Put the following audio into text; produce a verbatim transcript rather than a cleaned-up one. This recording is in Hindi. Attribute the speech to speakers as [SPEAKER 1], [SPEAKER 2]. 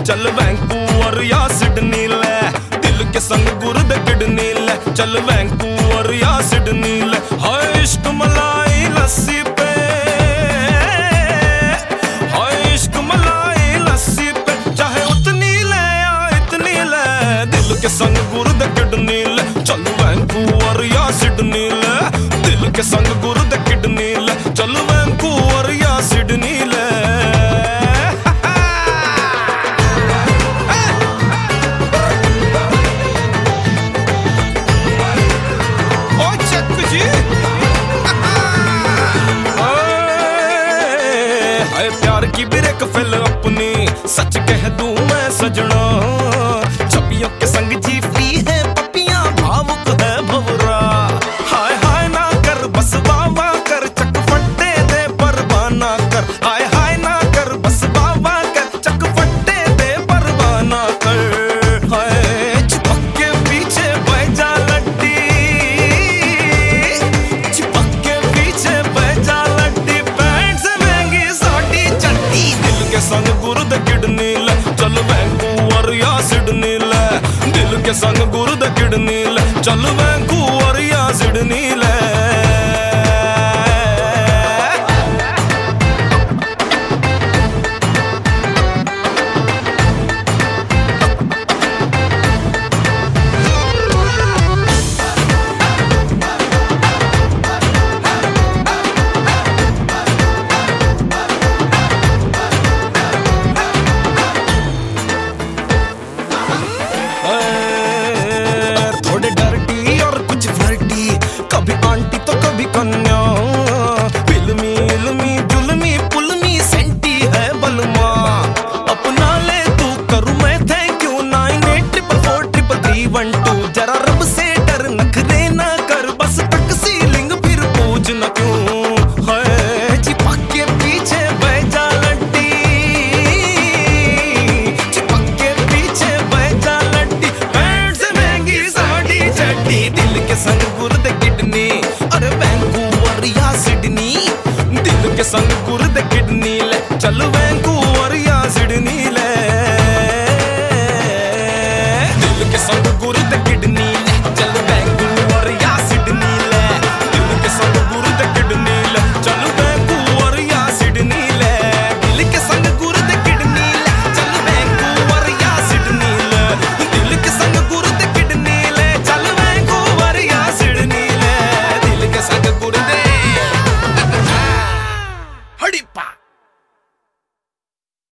[SPEAKER 1] चल वैंकूवर या सिडनी ले, दिल के संग गुर्द किडनी ले, चल वैंकूवर या सिडनी ले। हाय इश्क मलाई लस्सी पे, हाय इश्क मलाई लस्सी पे, चाहे उतनी ले या इतनी ले, दिल के संग गुर्द किडनी ले, चल वैंकूवर या सिडनी ले, दिल के संग गुर्द किडनी ले, चल वैंकूवर या सिडनी ले। प्यार की ब्रेक फेल अपनी, सच कह दूं मैं सजना, छपियों के संग जीती है पपियां, भावुक है भवरा। हाय हाय ना कर बस बाबा कर, चकफट्टे दे परवाना कर, हाय हाय ना कर बस बाबा कर, चकफट्टे दे परवाना कर। हाय चिपक के पीछे बह जा लड्डी, चिपक के पीछे बह जा लड्डी, पैंट से महंगी साड़ी चड्डी, दिल के संग गुर्द किडनी ले, चल वैंकूवर या सिडनी ले, दिल के संग गुर्द किडनी ले, चल